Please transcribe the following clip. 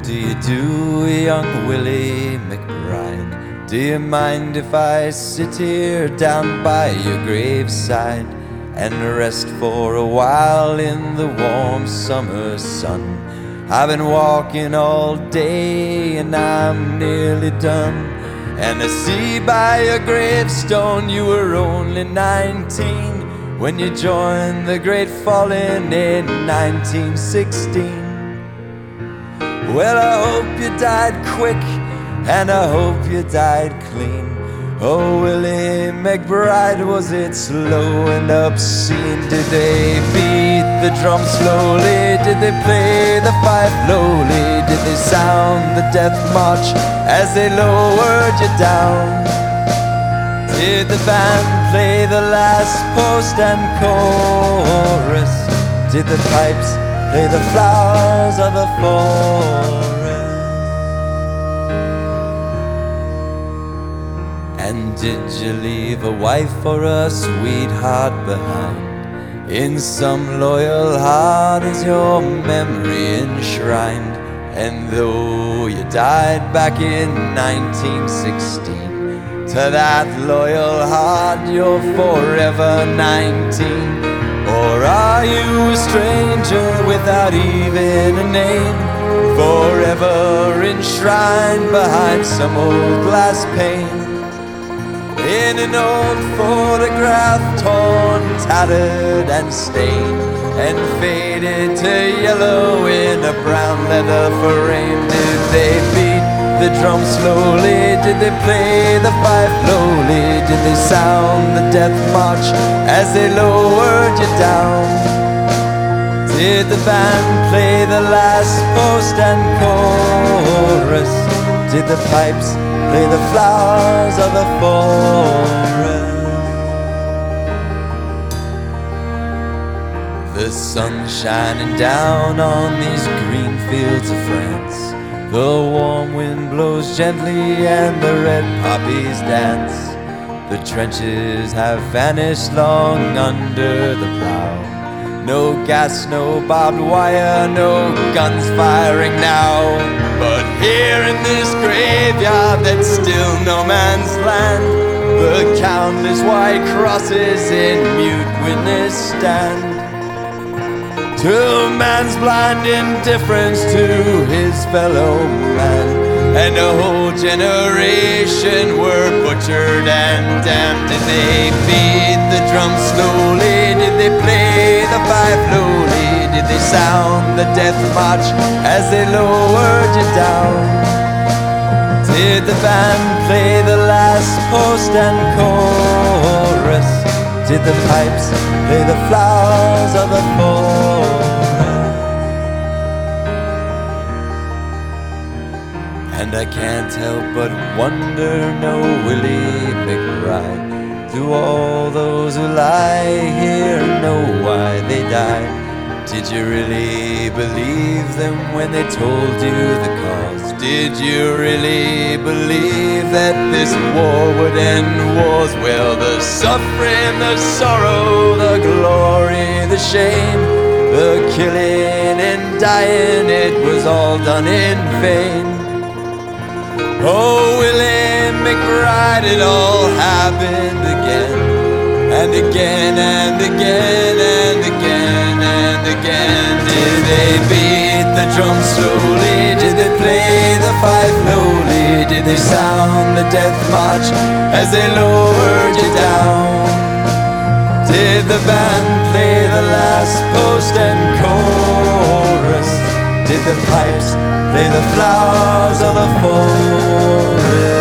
do you do, young Willie McBride? Do you mind if I sit here down by your graveside and rest for a while in the warm summer sun? I've been walking all day and I'm nearly done, and I see by your gravestone you were only 19 when you joined the great falling in 1916. Well, I hope you died quick, and I hope you died clean. Oh, Willie McBride, was it slow and obscene? Did they beat the drum slowly? Did they play the fife lowly? Did they sound the death march as they lowered you down? Did the band play the last post and chorus? Did the pipes play the flowers of the forest? And did you leave a wife or a sweetheart behind? In some loyal heart is your memory enshrined. And though you died back in 1916, to that loyal heart you're forever 19. Or are you a stranger without even a name, forever enshrined behind some old glass pane, in an old photograph torn, tattered and stained, and faded to yellow in a brown leather frame? Did they beat the drum slowly? Did they play the fife lowly? Did they sound the death march as they lowered you down? Did the band play the last post and chorus? Did the pipes play the flowers of the forest? The sun shining down on these green fields of France. The warm wind blows gently and the red poppies dance. The trenches have vanished long under the plow. No gas, no barbed wire, no guns firing now. But here in this graveyard that's still no man's land, the countless white crosses in mute witness stand to man's blind indifference to his fellow man. And a whole generation were butchered and damned. Did they beat the drum slowly? Did they play the fife lowly? Did they sound the death march as they lowered you down? Did the band play the last post and chorus? Did the pipes play the flowers of the forest? And I can't help but wonder, no Willie McBride, do all those who lie here know why they died? Did you really believe them when they told you the cause? Did you really believe that this war would end wars? Well, the suffering, the sorrow, the glory, the shame, the killing and dying, it was all done in vain. Oh, Willie McBride, it all happened again, and again, and again, and again, and again. Did they beat the drum slowly? Did they play the fife lowly? Did they sound the death march as they lowered you down? Did the band play the last post and chorus? Did the pipes play the flowers of the forest?